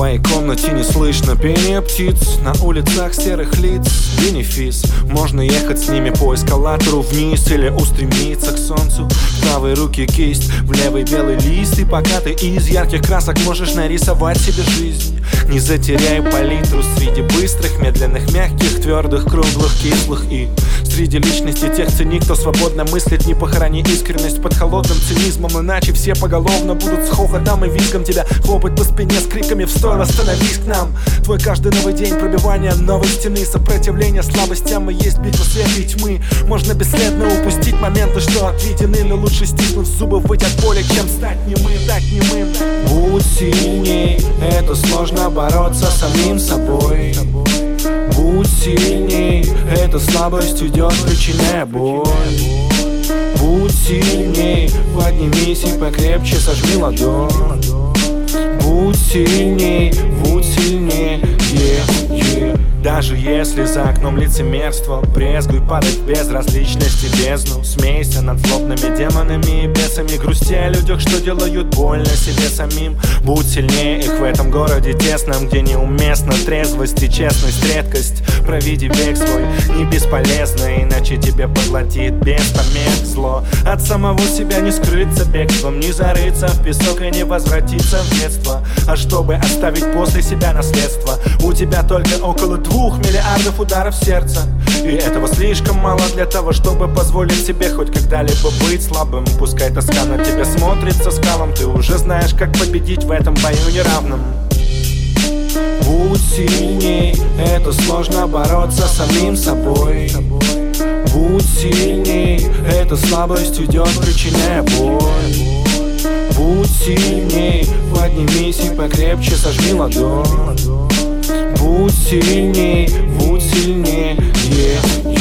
моей комнате не слышно пения птиц, на улицах серых лиц бенефис. Можно ехать с ними по эскалатору вниз или устремиться к солнцу. В правой руке кисть, в левой белый лист. И пока ты из ярких красок можешь нарисовать себе жизнь, не затеряй палитру среди быстрых, медленных, мягких, твердых, круглых, кислых. И среди личностей тех цени, кто свободно мыслит, не похорони искренность под холодным цинизмом, иначе все поголовно будут с хохотом и визгом тебя хлопать по спине с криками в стойло: становись к нам. Твой каждый новый день пробивания новой стены, сопротивление слабостям и есть битва света и тьмы. Можно бесследно упустить моменты, что отведены, но лучше стиснув зубы, выйти от боли, чем стать немым. Будь сильней, это сложно бороться с самим собой. Будь сильней, эта слабость уйдет, причиняя боль. Будь сильней, поднимись и покрепче сожми ладонь. Будь сильней, будь сильнее, Даже если за окном лицемерство, брезгуй падать в безразличность и бездну. Смейся над злобными демонами и бесами, грусти о людях, что делают больно себе самим. Будь сильнее их в этом городе тесном, где неуместна трезвость и честность, редкость. Проведи бег свой, не бесполезно, иначе тебе поглотит без помех зло. От самого себя не скрыться бегством, не зарыться в песок и не возвратиться в детство. А чтобы оставить после себя наследство, у тебя только около 2 миллиардов ударов сердца. И этого слишком мало для того, чтобы позволить себе хоть когда-либо быть слабым. Пускай тоска на тебя смотрится скалом, ты уже знаешь, как победить в этом бою неравном. Будь сильней, это сложно бороться с самим собой. Будь сильней, эта слабость уйдет, причиняя боль. Будь сильней, поднимись и покрепче сожми ладонь. Будь сильнее,